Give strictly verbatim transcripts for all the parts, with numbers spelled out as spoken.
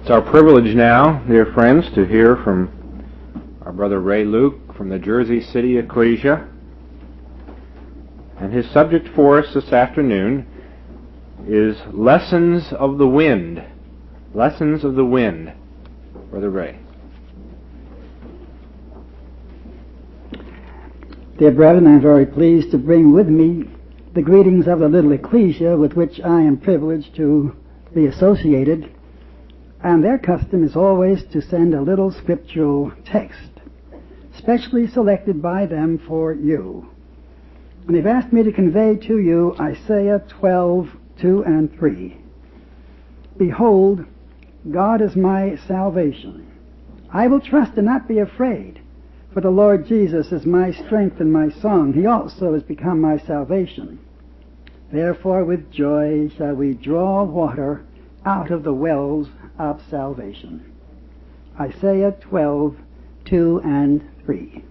It's our privilege now, dear friends, to hear from our brother Ray Luke from the Jersey City Ecclesia. And his subject for us this afternoon is Lessons of the Wind. Lessons of the Wind. Brother Ray. Dear brethren, I'm very pleased to bring with me the greetings of the little ecclesia with which I am privileged to be associated. And their custom is always to send a little scriptural text, specially selected by them for you. And they've asked me to convey to you Isaiah twelve, two and three. Behold, God is my salvation. I will trust and not be afraid, for the Lord Jesus is my strength and my song. He also has become my salvation. Therefore with joy shall we draw water out of the wells of salvation. Isaiah twelve, two and three.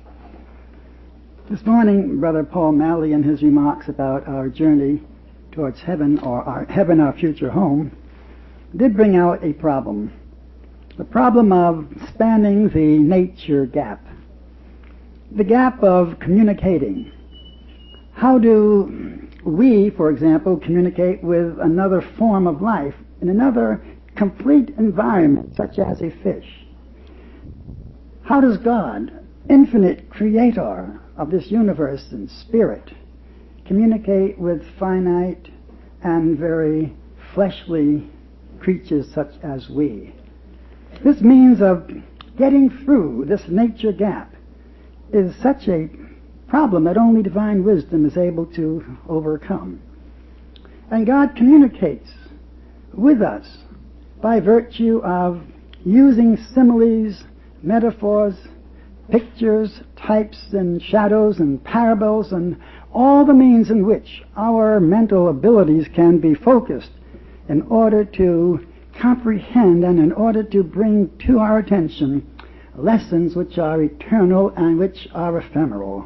This morning, Brother Paul Malley, in his remarks about our journey towards heaven, or our heaven, our future home, did bring out a problem. The problem of spanning the nature gap. The gap of communicating. How do we, for example, communicate with another form of life in another complete environment, such as a fish? How does God, infinite creator of this universe and spirit, communicate with finite and very fleshly creatures such as we? This means of getting through this nature gap is such a problem that only divine wisdom is able to overcome. And God communicates with us by virtue of using similes, metaphors, pictures, types, and shadows, and parables, and all the means in which our mental abilities can be focused in order to comprehend and in order to bring to our attention lessons which are eternal and which are ephemeral.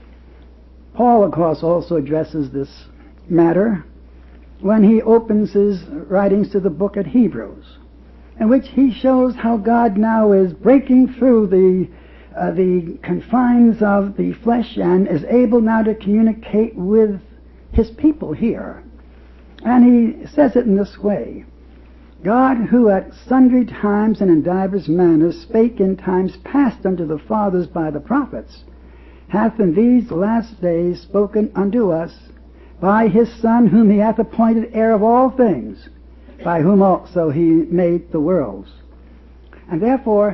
Paul, of course, also addresses this matter when he opens his writings to the book of Hebrews, in which he shows how God now is breaking through the uh, the confines of the flesh and is able now to communicate with his people here. And he says it in this way: God, who at sundry times and in divers manners spake in times past unto the fathers by the prophets, hath in these last days spoken unto us by his Son, whom he hath appointed heir of all things, by whom also he made the worlds. And therefore,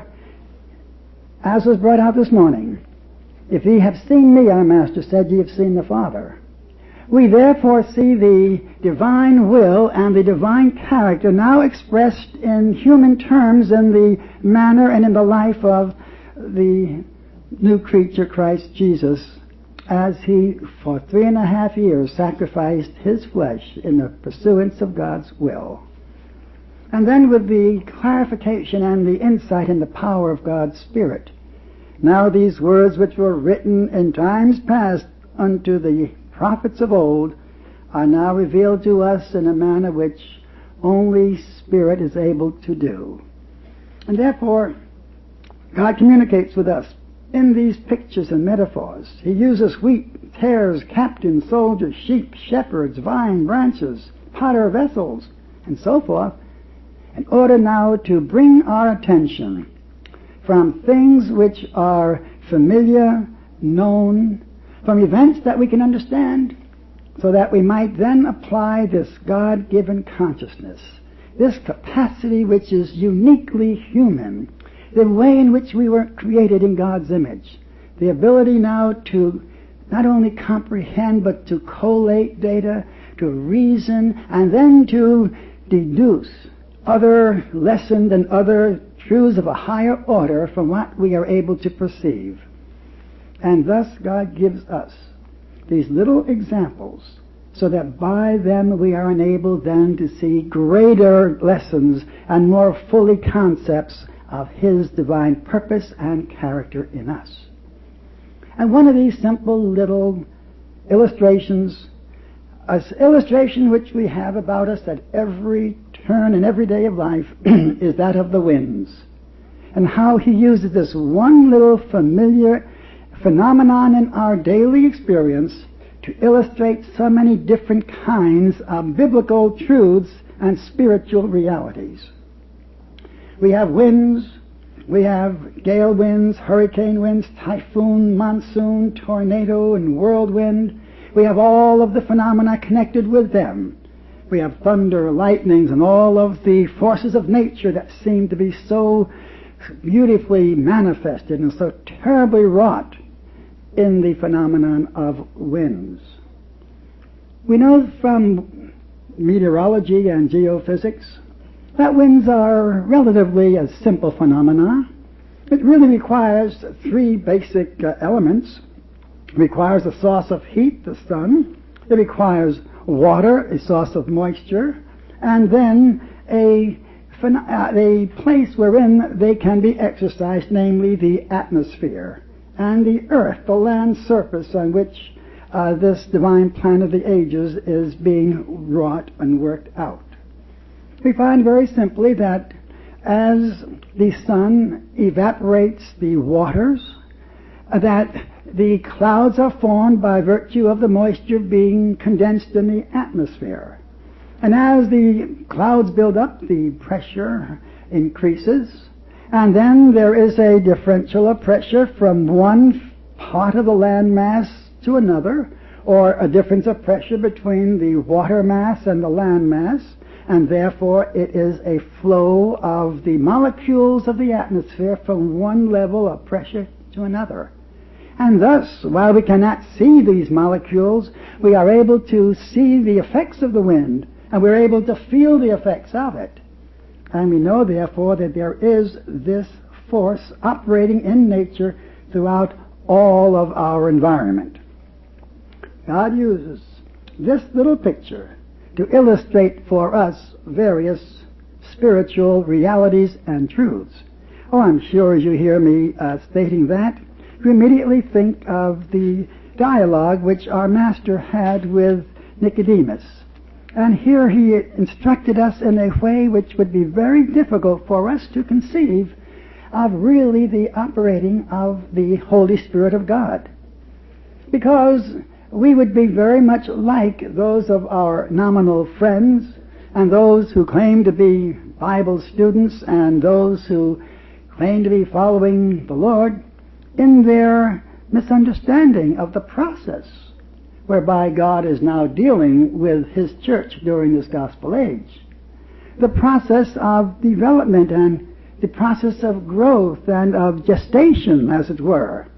as was brought out this morning, if ye have seen me, our Master said, ye have seen the Father. We therefore see the divine will and the divine character now expressed in human terms in the manner and in the life of the new creature, Christ Jesus, as he for three and a half years sacrificed his flesh in the pursuance of God's will. And then with the clarification and the insight and the power of God's Spirit, now these words which were written in times past unto the prophets of old are now revealed to us in a manner which only Spirit is able to do. And therefore, God communicates with us in these pictures and metaphors. He uses wheat, tares, captains, soldiers, sheep, shepherds, vine, branches, potter, vessels, and so forth, in order now to bring our attention from things which are familiar, known, from events that we can understand, so that we might then apply this God-given consciousness, this capacity which is uniquely human, the way in which we were created in God's image, the ability now to not only comprehend but to collate data, to reason, and then to deduce other lessons and other truths of a higher order from what we are able to perceive. And thus God gives us these little examples so that by them we are enabled then to see greater lessons and more fully concepts of his divine purpose and character in us. And one of these simple little illustrations, an illustration which we have about us at every turn in every day of life is that of the winds, and how he uses this one little familiar phenomenon in our daily experience to illustrate so many different kinds of biblical truths and spiritual realities. We have winds, we have gale winds, hurricane winds, typhoon, monsoon, tornado, and whirlwind. We have all of the phenomena connected with them. We have thunder, lightnings, and all of the forces of nature that seem to be so beautifully manifested and so terribly wrought in the phenomenon of winds. We know from meteorology and geophysics that winds are relatively a simple phenomena. It really requires three basic uh, elements. It requires a source of heat, the sun. It requires water, a source of moisture, and then a, a place wherein they can be exercised, namely the atmosphere and the earth, the land surface on which uh, this divine plan of the ages is being wrought and worked out. We find very simply that as the sun evaporates the waters, uh, that the clouds are formed by virtue of the moisture being condensed in the atmosphere. And as the clouds build up, the pressure increases, and then there is a differential of pressure from one part of the land mass to another, or a difference of pressure between the water mass and the land mass, and therefore it is a flow of the molecules of the atmosphere from one level of pressure to another. And thus, while we cannot see these molecules, we are able to see the effects of the wind, and we're able to feel the effects of it. And we know, therefore, that there is this force operating in nature throughout all of our environment. God uses this little picture to illustrate for us various spiritual realities and truths. Oh, I'm sure as you hear me uh, stating that, you immediately think of the dialogue which our Master had with Nicodemus. And here he instructed us in a way which would be very difficult for us to conceive of really the operating of the Holy Spirit of God. Because we would be very much like those of our nominal friends and those who claim to be Bible students and those who claim to be following the Lord in their misunderstanding of the process whereby God is now dealing with His church during this gospel age. The process of development and the process of growth and of gestation, as it were.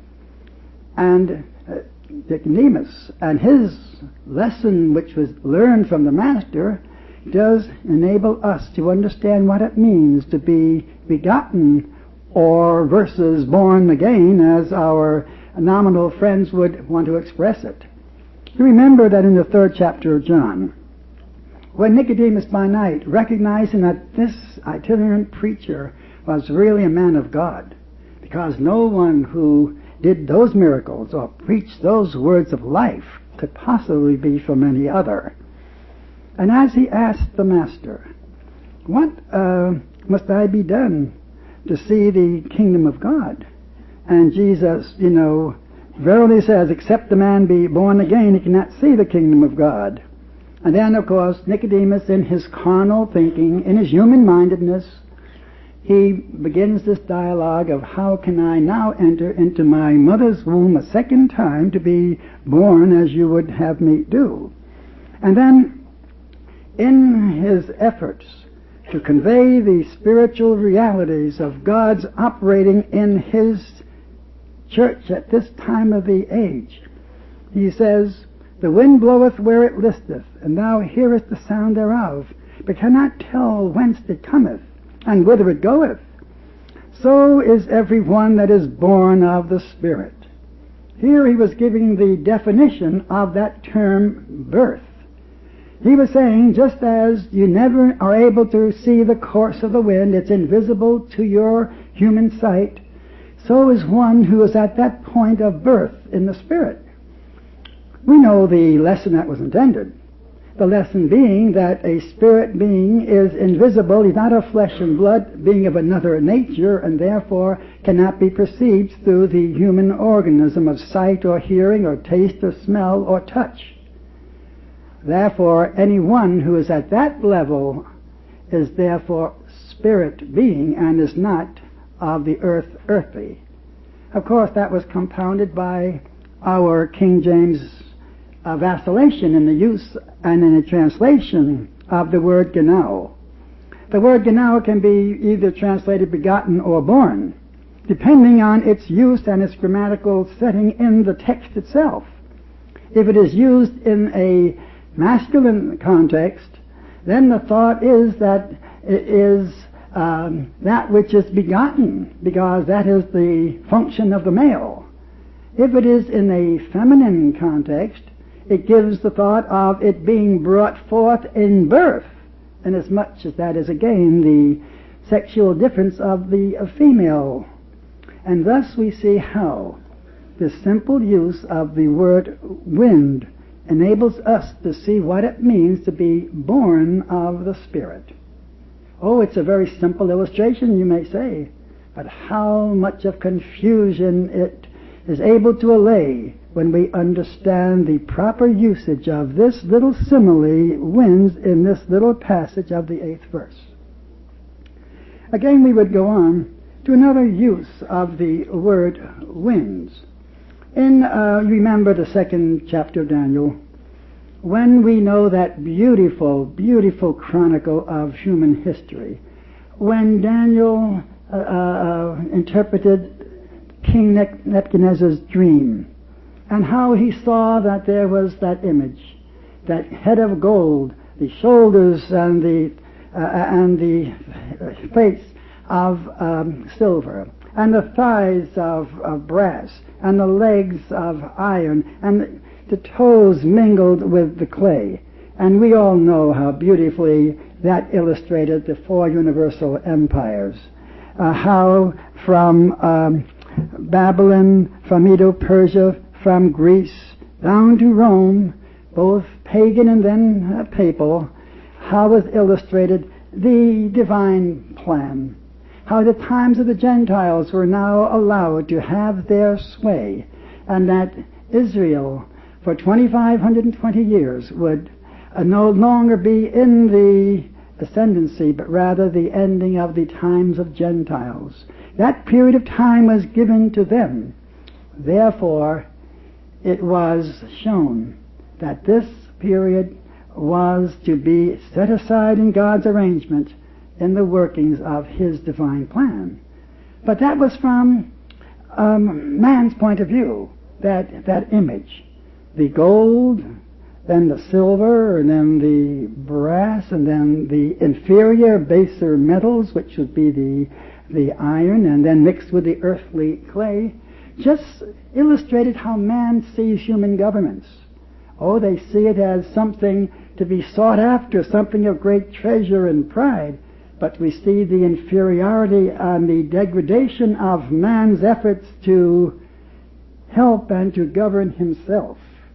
And uh, Nicodemus and his lesson, which was learned from the Master, does enable us to understand what it means to be begotten or versus born again, as our nominal friends would want to express it. You remember that in the third chapter of John, when Nicodemus by night, recognizing that this itinerant preacher was really a man of God, because no one who did those miracles or preached those words of life could possibly be from any other. And as he asked the Master, what uh, must I be done to see the kingdom of God? And Jesus, you know, verily says, except a man be born again, he cannot see the kingdom of God. And then, of course, Nicodemus, in his carnal thinking, in his human-mindedness, he begins this dialogue of how can I now enter into my mother's womb a second time to be born as you would have me do. And then, in his efforts to convey the spiritual realities of God's operating in His church at this time of the age, he says, the wind bloweth where it listeth, and thou hearest the sound thereof, but cannot tell whence it cometh, and whither it goeth. So is every one that is born of the Spirit. Here he was giving the definition of that term birth. He was saying, just as you never are able to see the course of the wind, it's invisible to your human sight, so is one who is at that point of birth in the Spirit. We know the lesson that was intended, The lesson being that a spirit being is invisible. He's not of flesh and blood, being of another nature, and therefore cannot be perceived through the human organism of sight or hearing or taste or smell or touch. Therefore, anyone who is at that level is therefore spirit being and is not of the earth earthly. Of course, that was compounded by our King James uh, vacillation in the use and in the translation of the word genau. The word genau can be either translated begotten or born, depending on its use and its grammatical setting in the text itself. If it is used in a masculine context, then the thought is that it is um, that which is begotten, because that is the function of the male. If it is in a feminine context, it gives the thought of it being brought forth in birth, inasmuch as that is again the sexual difference of the of female. And thus we see how the simple use of the word wind enables us to see what it means to be born of the Spirit. Oh, it's a very simple illustration, you may say, but how much of confusion it is able to allay when we understand the proper usage of this little simile, winds, in this little passage of the eighth verse. Again, we would go on to another use of the word winds. In, uh, you remember the second chapter of Daniel, when we know that beautiful, beautiful chronicle of human history, when Daniel uh, uh, interpreted King Nebuchadnezzar's dream, and how he saw that there was that image, that head of gold, the shoulders and the uh, and the face of um, silver, and the thighs of, of brass, and the legs of iron, and the, the toes mingled with the clay. And we all know how beautifully that illustrated the four universal empires. Uh, how from um, Babylon, from Medo-Persia, from Greece, down to Rome, both pagan and then uh, papal, how was illustrated the divine plan. How the times of the Gentiles were now allowed to have their sway, and that Israel, for twenty-five hundred twenty years, would uh, no longer be in the ascendancy, but rather the ending of the times of Gentiles. That period of time was given to them. Therefore, it was shown that this period was to be set aside in God's arrangement in the workings of His divine plan. But that was from um, man's point of view, that, that image. The gold, then the silver, and then the brass, and then the inferior, baser metals, which would be the, the iron, and then mixed with the earthly clay, just illustrated how man sees human governments. Oh, they see it as something to be sought after, something of great treasure and pride. But we see the inferiority and the degradation of man's efforts to help and to govern himself.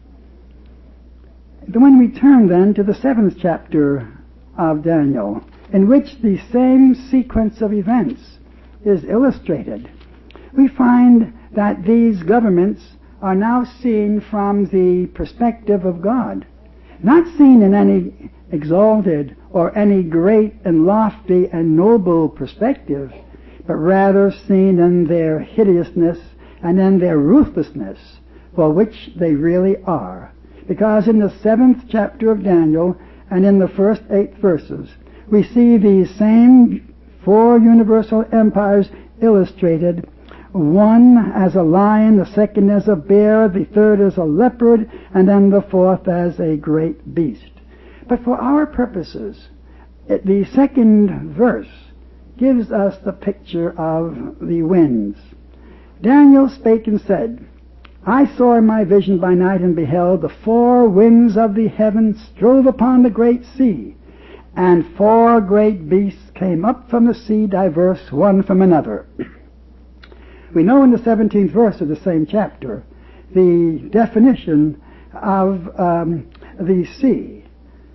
When we turn then to the seventh chapter of Daniel, in which the same sequence of events is illustrated, we find that these governments are now seen from the perspective of God, not seen in any exalted or any great and lofty and noble perspective, but rather seen in their hideousness and in their ruthlessness, for which they really are. Because in the seventh chapter of Daniel and in the first eight verses, we see these same four universal empires illustrated, one as a lion, the second as a bear, the third as a leopard, and then the fourth as a great beast. But for our purposes, it, the second verse gives us the picture of the winds. Daniel spake and said, I saw in my vision by night and beheld the four winds of the heaven strove upon the great sea, and four great beasts came up from the sea, diverse one from another. We know in the seventeenth verse of the same chapter the definition of um, the sea.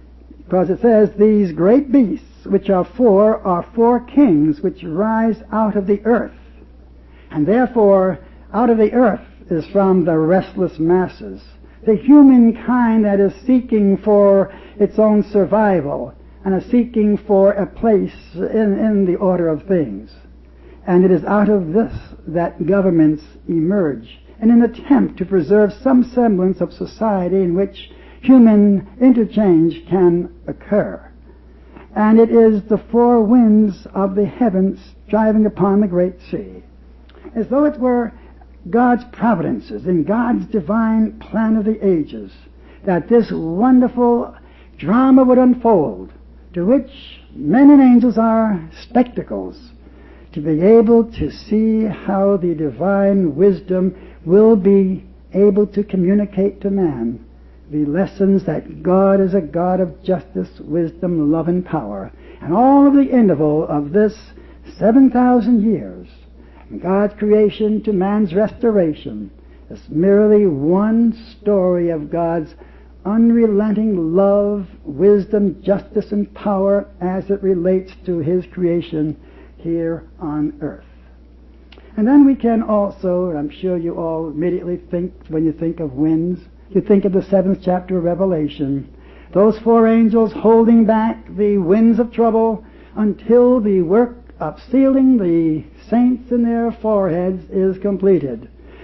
Because it says, these great beasts, which are four, are four kings which rise out of the earth. And therefore, out of the earth is from the restless masses, the humankind that is seeking for its own survival and is seeking for a place in, in the order of things. And it is out of this that governments emerge in an attempt to preserve some semblance of society in which human interchange can occur. And it is the four winds of the heavens driving upon the great sea, as though it were God's providences in God's divine plan of the ages, that this wonderful drama would unfold, to which men and angels are spectacles, to be able to see how the divine wisdom will be able to communicate to man the lessons that God is a God of justice, wisdom, love, and power. And all of the interval of this seven thousand years, from God's creation to man's restoration, is merely one story of God's unrelenting love, wisdom, justice, and power as it relates to His creation here on earth. And then we can also, and I'm sure you all immediately think, when you think of winds, you think of the seventh chapter of Revelation, those four angels holding back the winds of trouble until the work of sealing the saints in their foreheads is completed,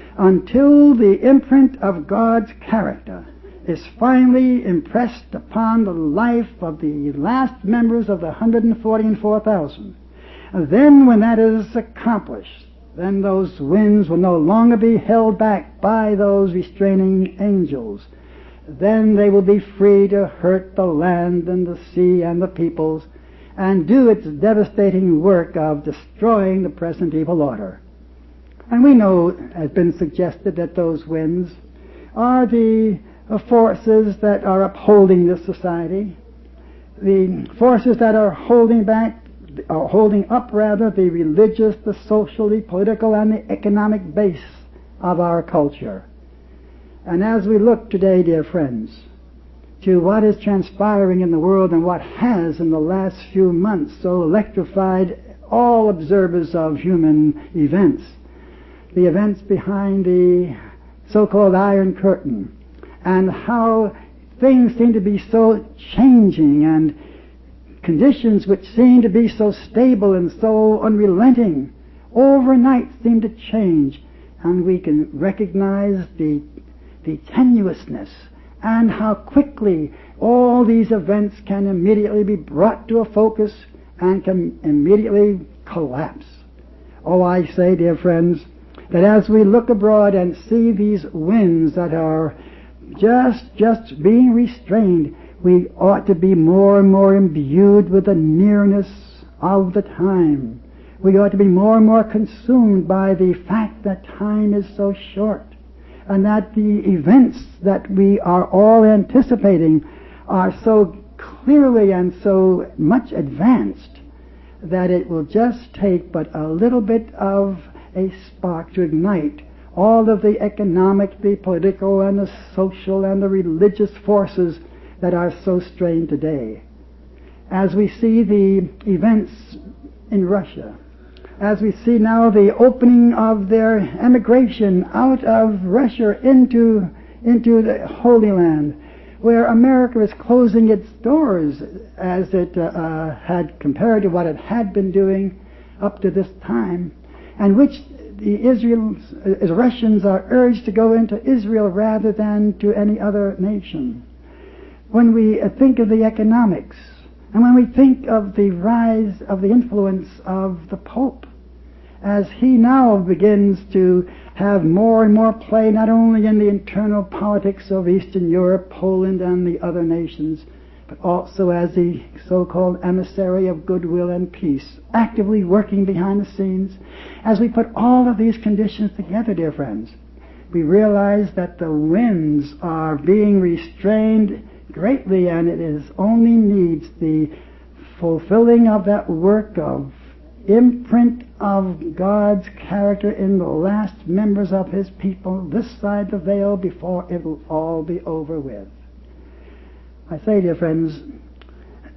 until the imprint of God's character is finally impressed upon the life of the last members of the one hundred forty and four thousand. Then when that is accomplished, then those winds will no longer be held back by those restraining angels. Then they will be free to hurt the land and the sea and the peoples and do its devastating work of destroying the present evil order. And we know, it has been suggested, that those winds are the forces that are upholding this society, the forces that are holding back Or holding up, rather, the religious, the social, the political, and the economic base of our culture. And as we look today, dear friends, to what is transpiring in the world and what has in the last few months so electrified all observers of human events, the events behind the so-called Iron Curtain, and how things seem to be so changing, and conditions which seem to be so stable and so unrelenting overnight seem to change, and we can recognize the, the tenuousness and how quickly all these events can immediately be brought to a focus and can immediately collapse. Oh, I say, dear friends, that as we look abroad and see these winds that are just, just being restrained, we ought to be more and more imbued with the nearness of the time. We ought to be more and more consumed by the fact that time is so short, and that the events that we are all anticipating are so clearly and so much advanced that it will just take but a little bit of a spark to ignite all of the economic, the political, and the social, and the religious forces that are so strained today. As we see the events in Russia, as we see now the opening of their emigration out of Russia into, into the Holy Land, where America is closing its doors as it uh, uh, had compared to what it had been doing up to this time, and which the Israels, uh, Russians are urged to go into Israel rather than to any other nation. When we think of the economics, and when we think of the rise of the influence of the Pope, as he now begins to have more and more play not only in the internal politics of Eastern Europe, Poland, and the other nations, but also as the so-called emissary of goodwill and peace, actively working behind the scenes. As we put all of these conditions together, dear friends, we realize that the winds are being restrained greatly, and it is only needs the fulfilling of that work of imprint of God's character in the last members of His people this side the veil before it will all be over with. I say, dear friends,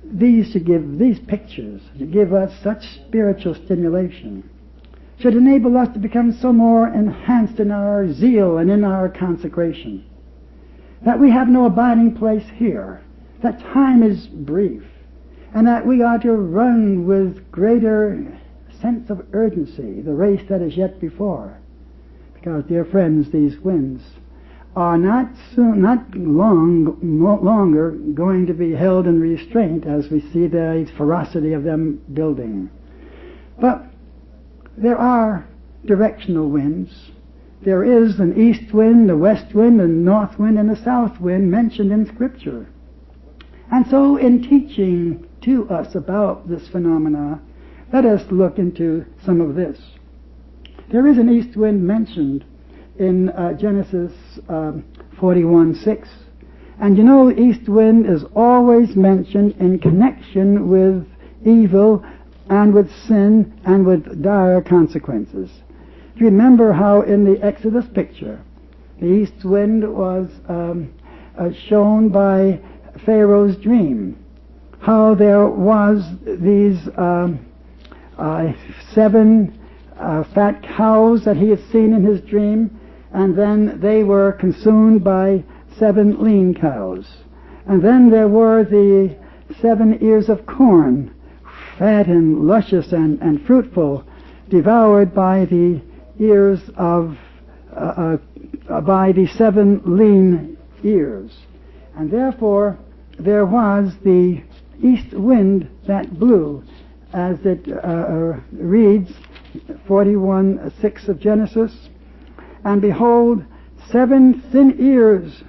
these should give, these pictures should give us such spiritual stimulation, should enable us to become so more enhanced in our zeal and in our consecration, that we have no abiding place here, that time is brief, and that we are to run with greater sense of urgency the race that is yet before. Because, dear friends, these winds are not soon, not long, no longer going to be held in restraint as we see the ferocity of them building. But there are directional winds. There is an east wind, a west wind, a north wind, and a south wind mentioned in Scripture. And so in teaching to us about this phenomena, let us look into some of this. There is an east wind mentioned in uh, Genesis um, forty-one six. And you know, the east wind is always mentioned in connection with evil and with sin and with dire consequences. You remember how in the Exodus picture, the east wind was um, uh, shown by Pharaoh's dream, how there was these um, uh, seven uh, fat cows that he had seen in his dream, and then they were consumed by seven lean cows. And then there were the seven ears of corn, fat and luscious and, and fruitful, devoured by the ears of uh, uh, by the seven lean ears. And therefore there was the east wind that blew, as it uh, uh, reads, forty-one six of Genesis, and behold, seven thin ears,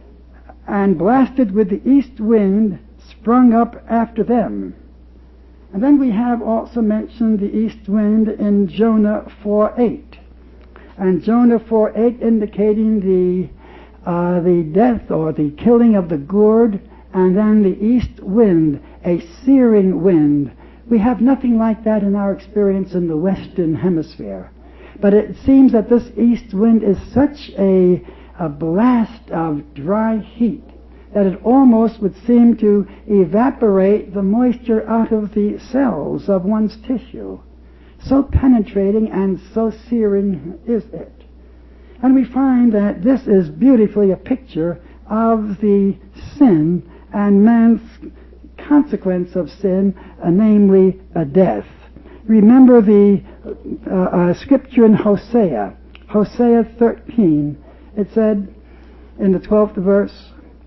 and blasted with the east wind, sprung up after them. And then we have also mentioned the east wind in Jonah four eight. And Jonah four eight indicating the uh, the death or the killing of the gourd, and then the east wind, a searing wind. We have nothing like that in our experience in the Western Hemisphere. But it seems that this east wind is such a, a blast of dry heat that it almost would seem to evaporate the moisture out of the cells of one's tissue. So penetrating and so searing is it. And we find that this is beautifully a picture of the sin and man's consequence of sin, uh, namely a death. Remember the uh, uh, scripture in Hosea, Hosea thirteen. It said in the twelfth verse,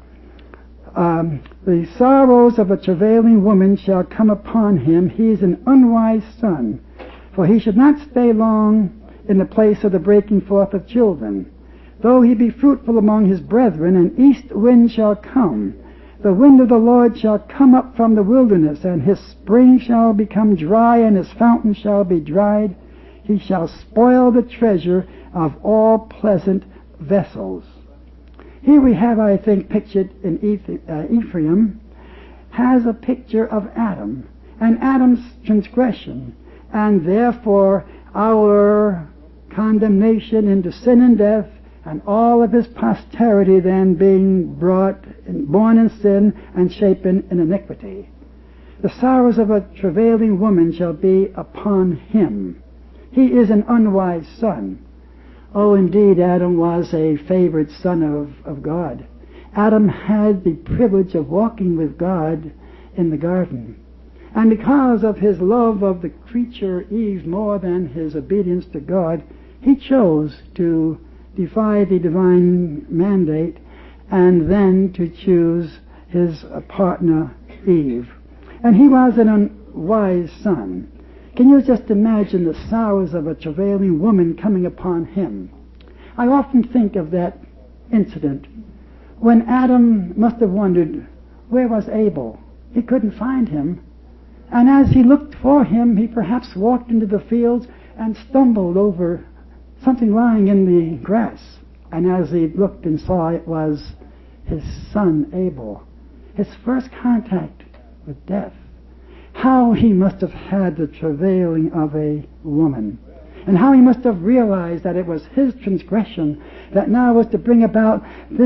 um, the sorrows of a travailing woman shall come upon him. He is an unwise son, for he should not stay long in the place of the breaking forth of children. Though he be fruitful among his brethren, an east wind shall come. The wind of the Lord shall come up from the wilderness, and his spring shall become dry, and his fountain shall be dried. He shall spoil the treasure of all pleasant vessels. Here we have, I think, pictured in Ephraim, has a picture of Adam, and Adam's transgression, and therefore our condemnation into sin and death, and all of his posterity then being brought, born in sin and shapen in iniquity. The sorrows of a travailing woman shall be upon him. He is an unwise son. Oh, indeed, Adam was a favored son of, of God. Adam had the privilege of walking with God in the garden. And because of his love of the creature Eve more than his obedience to God, he chose to defy the divine mandate and then to choose his partner Eve. And he was an unwise son. Can you just imagine the sorrows of a travailing woman coming upon him? I often think of that incident when Adam must have wondered, where was Abel? He couldn't find him. And as he looked for him, he perhaps walked into the fields and stumbled over something lying in the grass. And as he looked and saw, it was his son Abel, his first contact with death. How he must have had the travailing of a woman, and how he must have realized that it was his transgression that now was to bring about this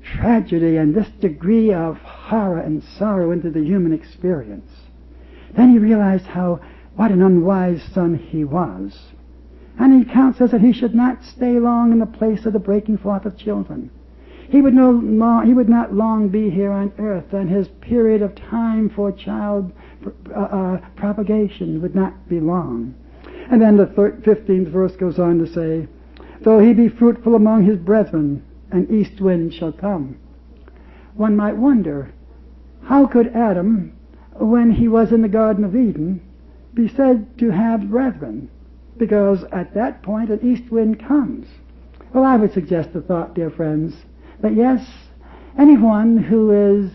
tragedy and this degree of horror and sorrow into the human experience. Then he realized how, what an unwise son he was. And he counts us that he should not stay long in the place of the breaking forth of children. He would, no long, he would not long be here on earth, and his period of time for child uh, uh, propagation would not be long. And then the fifteenth verse goes on to say, though he be fruitful among his brethren, an east wind shall come. One might wonder, how could Adam, when he was in the Garden of Eden, be said to have brethren? Because at that point an east wind comes. Well, I would suggest the thought, dear friends, that yes, anyone who is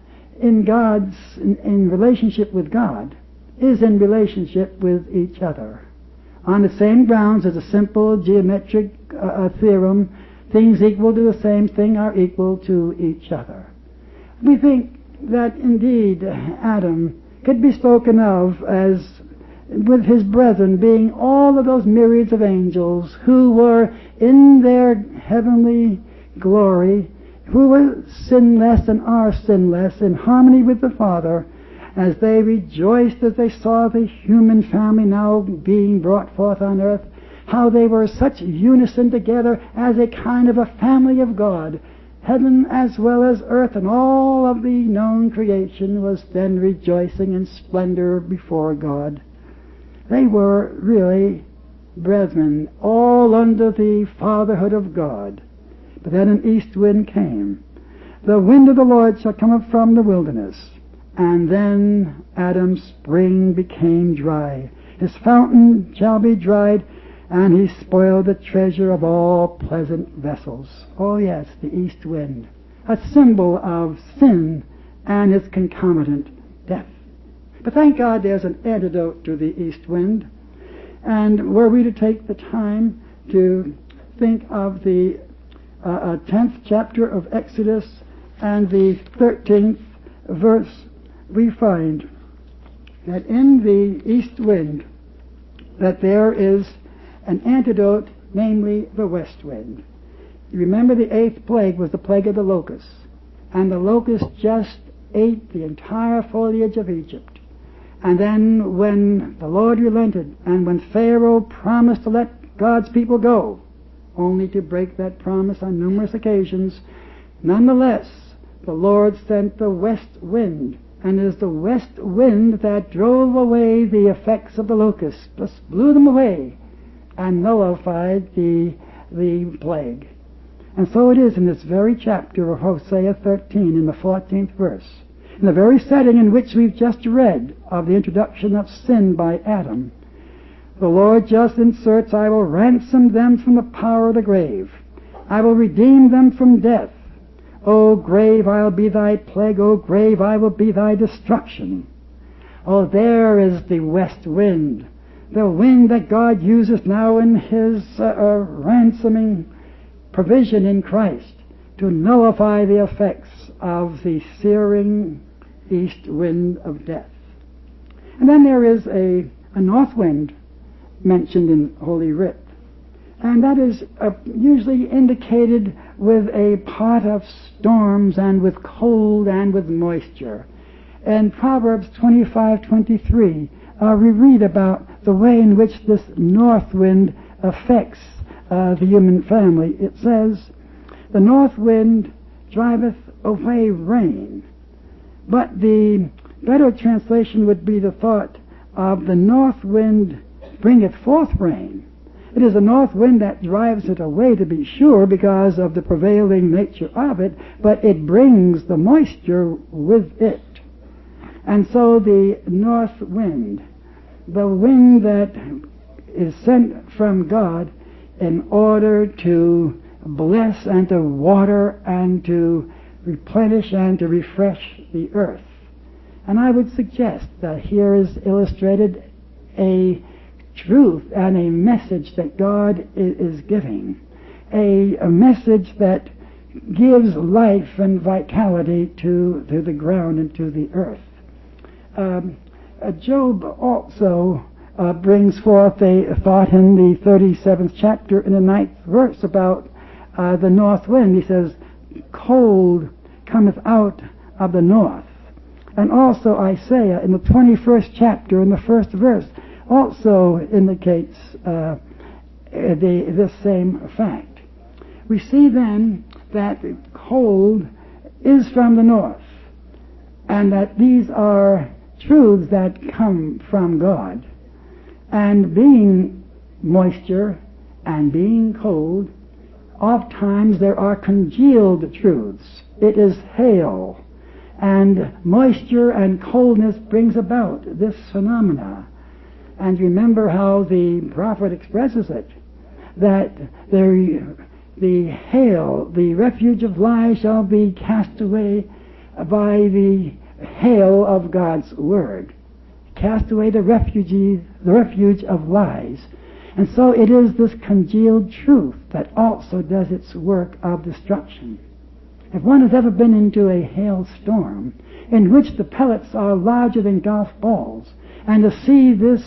in God's, in, in relationship with God, is in relationship with each other. On the same grounds as a simple geometric uh, theorem, things equal to the same thing are equal to each other. We think that indeed Adam could be spoken of as, with his brethren, being all of those myriads of angels who were in their heavenly glory, who were sinless and are sinless, in harmony with the Father, as they rejoiced as they saw the human family now being brought forth on earth, how they were such unison together as a kind of a family of God. Heaven as well as earth and all of the known creation was then rejoicing in splendor before God. They were really brethren, all under the fatherhood of God. But then an east wind came. The wind of the Lord shall come up from the wilderness. And then Adam's spring became dry. His fountain shall be dried, and he spoiled the treasure of all pleasant vessels. Oh yes, the east wind, a symbol of sin and its concomitant death. But thank God there's an antidote to the east wind. And were we to take the time to think of the uh, tenth chapter of Exodus and the thirteenth verse, we find that in the east wind that there is an antidote, namely the west wind. You remember the eighth plague was the plague of the locusts, and the locusts just ate the entire foliage of Egypt. And then when the Lord relented, and when Pharaoh promised to let God's people go, only to break that promise on numerous occasions, nonetheless the Lord sent the west wind, and it is the west wind that drove away the effects of the locusts, just blew them away, and nullified the, the plague. And so it is in this very chapter of Hosea thirteen, in the fourteenth verse, in the very setting in which we've just read of the introduction of sin by Adam. The Lord just inserts, I will ransom them from the power of the grave. I will redeem them from death. O grave, I'll be thy plague. O grave, I will be thy destruction. Oh, there is the west wind, the wind that God uses now in His uh, uh, ransoming provision in Christ to nullify the effects of the searing east wind of death. And then there is a, a north wind mentioned in Holy Writ, and that is uh, usually indicated with a part of storms and with cold and with moisture. In Proverbs twenty-five twenty-three, uh, we read about the way in which this north wind affects uh, the human family. It says, the north wind driveth away rain. But the better translation would be the thought of the north wind bringeth forth rain. It is the north wind that drives it away, to be sure, because of the prevailing nature of it, but it brings the moisture with it. And so the north wind, the wind that is sent from God in order to bless and to water and to replenish and to refresh the earth. And I would suggest that here is illustrated a truth and a message that God is giving, a, a message that gives life and vitality to, to the ground and to the earth. Um, uh, Job also uh, brings forth a thought in the thirty-seventh chapter in the ninth verse about uh, the north wind. He says, cold cometh out of the north. And also Isaiah in the twenty-first chapter, in the first verse, also indicates uh, the, this same fact. We see then that cold is from the north, and that these are truths that come from God. And being moisture and being cold, oft times there are congealed truths. It is hail, and moisture and coldness brings about this phenomena. And remember how the prophet expresses it, that the, the hail, the refuge of lies shall be cast away by the hail of God's word. Cast away the refuge, the refuge of lies. And so it is this congealed truth that also does its work of destruction. If one has ever been into a hailstorm in which the pellets are larger than golf balls, and to see this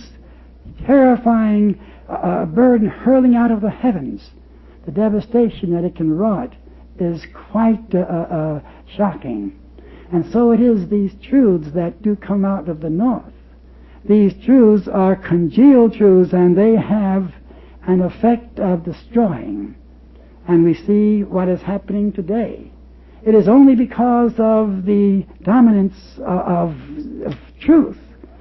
terrifying uh, burden hurling out of the heavens, the devastation that it can wrought is quite uh, uh, shocking. And so it is these truths that do come out of the north. These truths are congealed truths, and they have an effect of destroying. And we see what is happening today. It is only because of the dominance of, of truth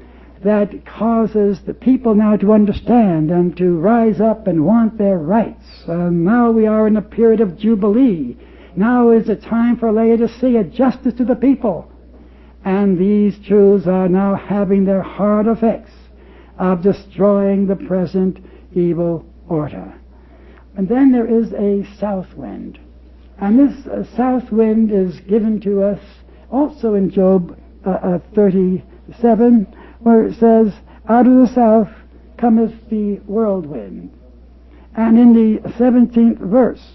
that causes the people now to understand and to rise up and want their rights. Uh, now we are in a period of jubilee. Now is the time for Laodicea, justice to the people. And these truths are now having their hard effects of destroying the present evil order. And then there is a south wind. And this uh, south wind is given to us also in Job uh, uh, thirty-seven, where it says, out of the south cometh the whirlwind. And in the seventeenth verse,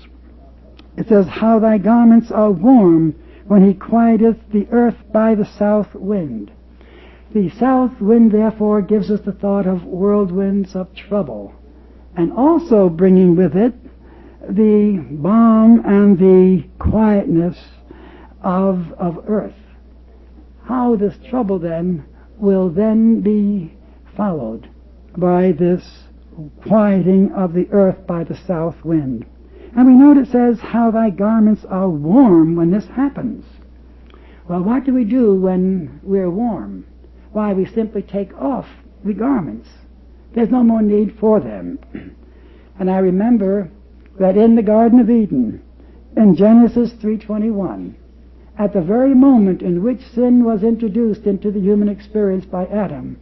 it says, how thy garments are warm when he quieteth the earth by the south wind. The south wind, therefore, gives us the thought of whirlwinds of trouble, and also bringing with it the balm and the quietness of, of earth. How this trouble then will then be followed by this quieting of the earth by the south wind. And we note it says, how thy garments are warm when this happens. Well, what do we do when we're warm? Why, we simply take off the garments. There's no more need for them. And I remember that in the Garden of Eden, in Genesis three twenty-one, at the very moment in which sin was introduced into the human experience by Adam,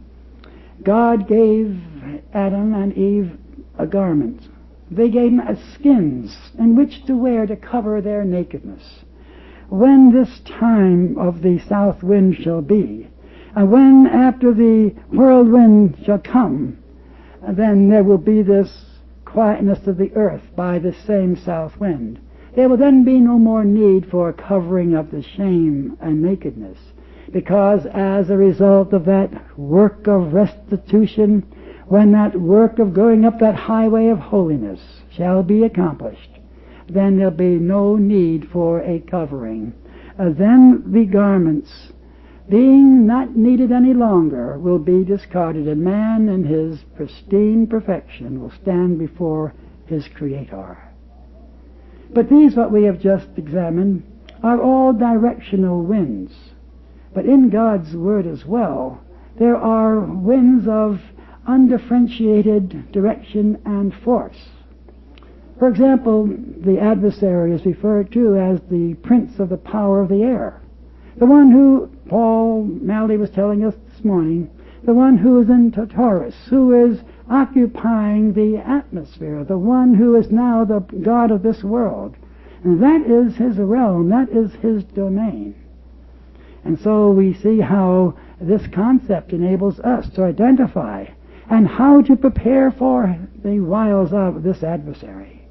God gave Adam and Eve a garment. They gave them skins in which to wear to cover their nakedness. When this time of the south wind shall be, and when after the whirlwind shall come, then there will be this quietness of the earth by the same south wind. There will then be no more need for covering of the shame and nakedness, because as a result of that work of restitution, when that work of going up that highway of holiness shall be accomplished, then there'll be no need for a covering. Uh, then the garments, being not needed any longer, will be discarded, and man in his pristine perfection will stand before his Creator. But these, what we have just examined, are all directional winds. But in God's Word as well, there are winds of undifferentiated direction and force. For example, the adversary is referred to as the prince of the power of the air. The one who, Paul Malley was telling us this morning, the one who is in Taurus, who is occupying the atmosphere, the one who is now the God of this world. And that is his realm, that is his domain. And so we see how this concept enables us to identify and how to prepare for the wiles of this adversary.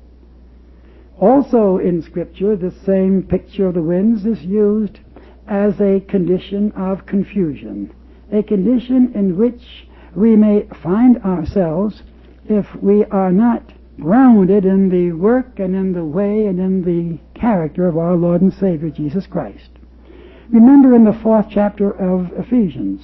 Also in Scripture, this same picture of the winds is used as a condition of confusion, a condition in which we may find ourselves if we are not grounded in the work and in the way and in the character of our Lord and Savior Jesus Christ. Remember in the fourth chapter of Ephesians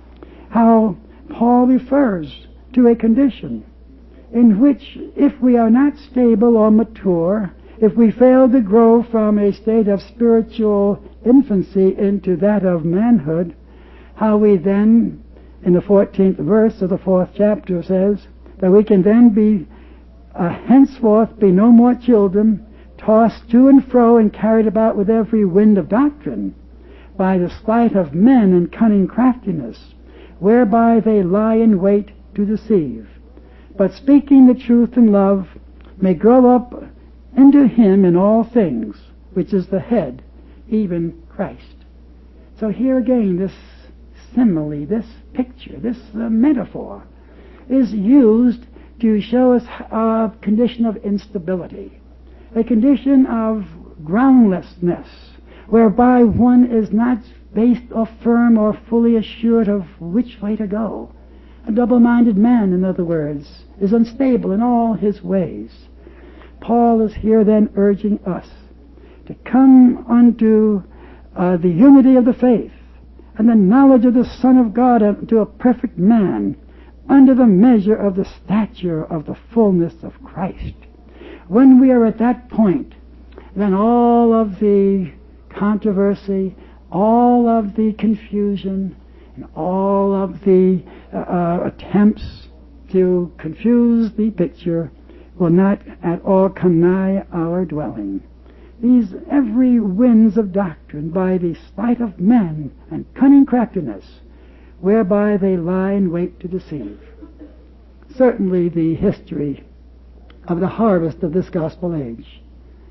how Paul refers to a condition in which if we are not stable or mature, if we fail to grow from a state of spiritual infancy into that of manhood, how we then, in the fourteenth verse of the fourth chapter says, that we can then be, uh, henceforth be no more children, tossed to and fro and carried about with every wind of doctrine, by the sleight of men and cunning craftiness, whereby they lie in wait to deceive. But speaking the truth in love, may grow up into him in all things, which is the head, even Christ. So here again, this simile, this picture, this uh, metaphor is used to show us a condition of instability, a condition of groundlessness, whereby one is not based or firm or fully assured of which way to go. A double-minded man, in other words, is unstable in all his ways. Paul is here then urging us to come unto uh, the unity of the faith and the knowledge of the Son of God, unto a perfect man, under the measure of the stature of the fullness of Christ. When we are at that point, then all of the controversy, all of the confusion, and all of the uh, attempts to confuse the picture will not at all come nigh our dwelling. These every winds of doctrine by the sleight of men and cunning craftiness, whereby they lie in wait to deceive. Certainly the history of the harvest of this gospel age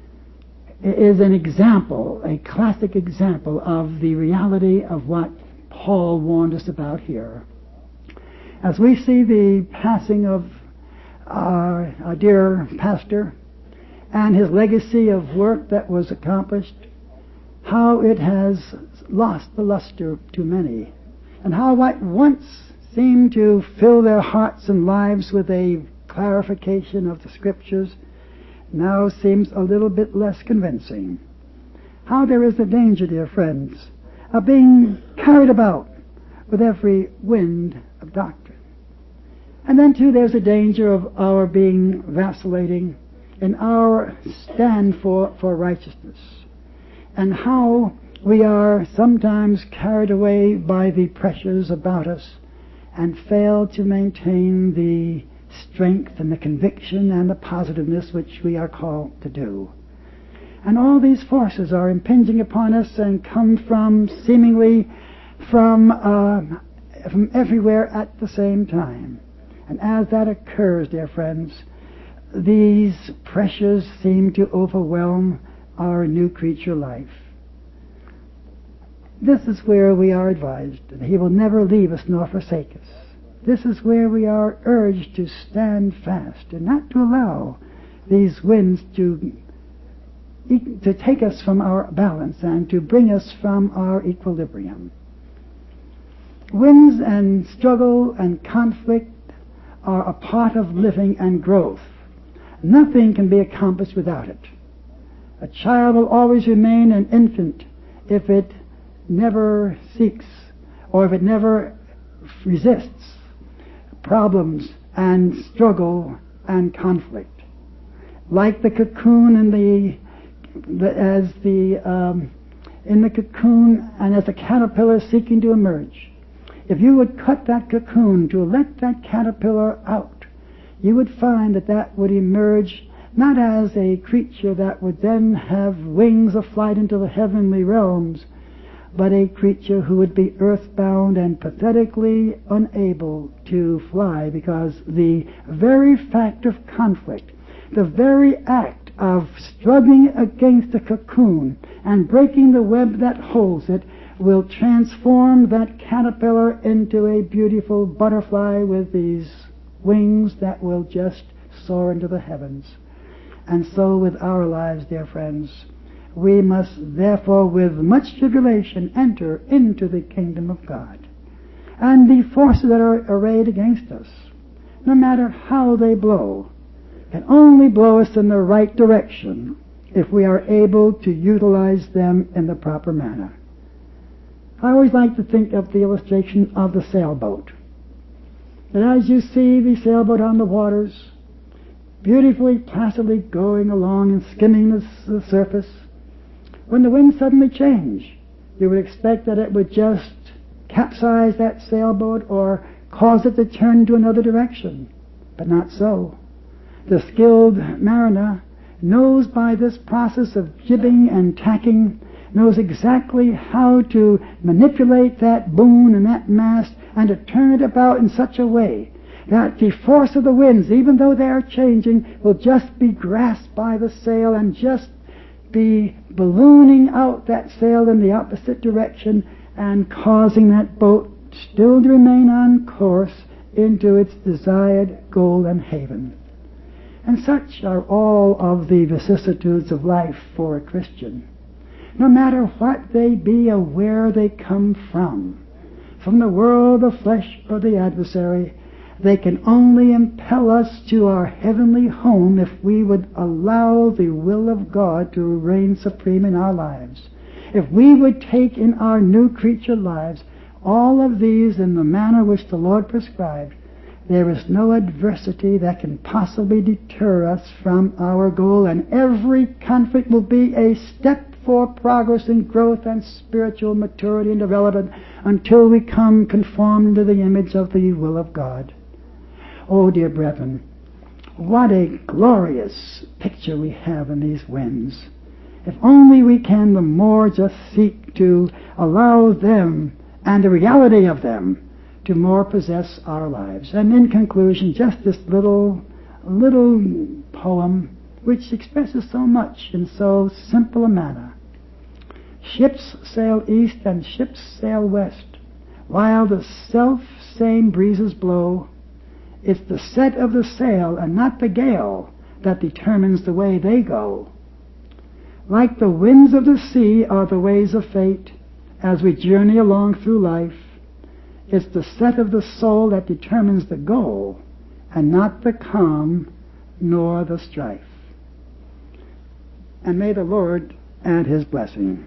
is an example, a classic example of the reality of what Paul warned us about here. As we see the passing of our, our dear pastor and his legacy of work that was accomplished, how it has lost the luster to many, and how what once seemed to fill their hearts and lives with a clarification of the Scriptures now seems a little bit less convincing. How there is a danger, dear friends, of being carried about with every wind of doctrine. And then, too, there's a danger of our being vacillating in our stand for, for righteousness, and how we are sometimes carried away by the pressures about us and fail to maintain the strength and the conviction and the positiveness which we are called to do. And all these forces are impinging upon us and come from seemingly from, uh, from everywhere at the same time. And as that occurs, dear friends, these pressures seem to overwhelm our new creature life. This is where we are advised that He will never leave us nor forsake us. This is where we are urged to stand fast and not to allow these winds to, to take us from our balance and to bring us from our equilibrium. Winds and struggle and conflict are a part of living and growth. Nothing can be accomplished without it. A child will always remain an infant if it never seeks or if it never resists problems and struggle and conflict. Like the cocoon and the, the as the um, in the cocoon and as the caterpillar seeking to emerge. If you would cut that cocoon to let that caterpillar out, you would find that that would emerge not as a creature that would then have wings of flight into the heavenly realms, but a creature who would be earthbound and pathetically unable to fly, because the very fact of conflict, the very act of struggling against the cocoon and breaking the web that holds it, will transform that caterpillar into a beautiful butterfly with these wings that will just soar into the heavens. And so with our lives, dear friends, we must therefore with much tribulation enter into the kingdom of God. And the forces that are arrayed against us, no matter how they blow, can only blow us in the right direction if we are able to utilize them in the proper manner. I always like to think of the illustration of the sailboat. And as you see the sailboat on the waters, beautifully, placidly going along and skimming the, the surface, when the winds suddenly change, you would expect that it would just capsize that sailboat or cause it to turn to another direction. But not so. The skilled mariner knows by this process of jibbing and tacking, knows exactly how to manipulate that boom and that mast and to turn it about in such a way that the force of the winds, even though they are changing, will just be grasped by the sail and just be ballooning out that sail in the opposite direction and causing that boat still to remain on course into its desired goal and haven. And such are all of the vicissitudes of life for a Christian. No matter what they be or where they come from, from the world, the flesh, or the adversary, they can only impel us to our heavenly home if we would allow the will of God to reign supreme in our lives. If we would take in our new creature lives all of these in the manner which the Lord prescribed, there is no adversity that can possibly deter us from our goal, and every conflict will be a step for progress in growth and spiritual maturity and development until we come conformed to the image of the will of God. Oh, dear brethren, what a glorious picture we have in these winds. If only we can the more just seek to allow them and the reality of them to more possess our lives. And in conclusion, just this little, little poem which expresses so much in so simple a manner. Ships sail east and ships sail west, while the self-same breezes blow. It's the set of the sail and not the gale that determines the way they go. Like the winds of the sea are the ways of fate as we journey along through life. It's the set of the soul that determines the goal, and not the calm nor the strife. And may the Lord add His blessing.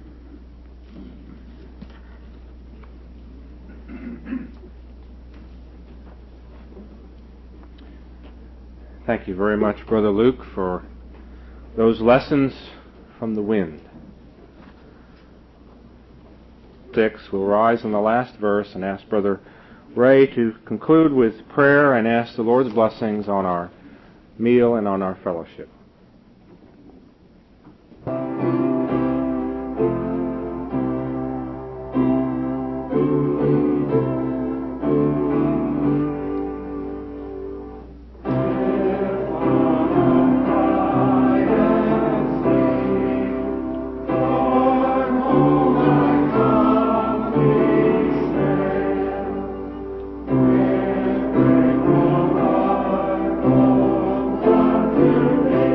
Thank you very much, Brother Luke, for those lessons from the wind. Six, we'll rise in the last verse and ask Brother Ray to conclude with prayer and ask the Lord's blessings on our meal and on our fellowship. Today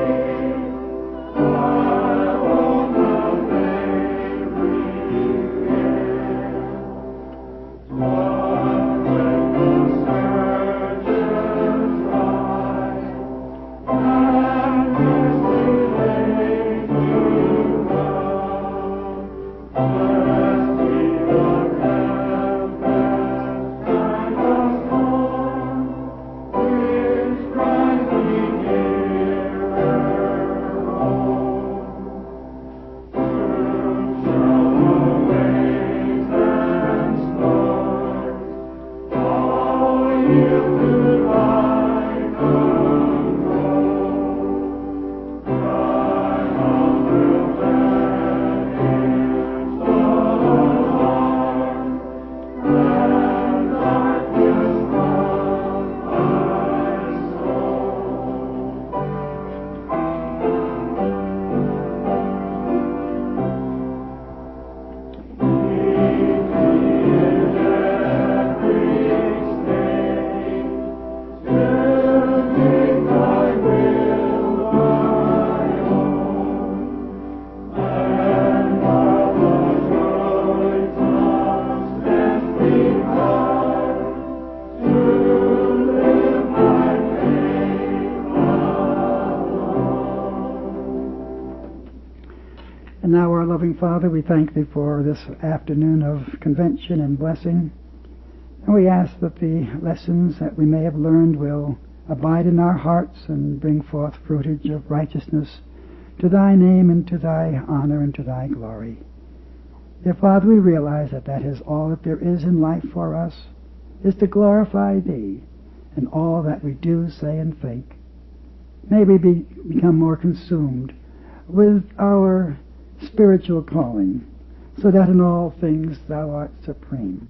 And now, our loving Father, we thank Thee for this afternoon of convention and blessing. And we ask that the lessons that we may have learned will abide in our hearts and bring forth fruitage of righteousness to Thy name and to Thy honor and to Thy glory. Dear Father, we realize that that is all that there is in life for us, is to glorify Thee in all that we do, say, and think. May we be, become more consumed with our spiritual calling, so that in all things Thou art supreme.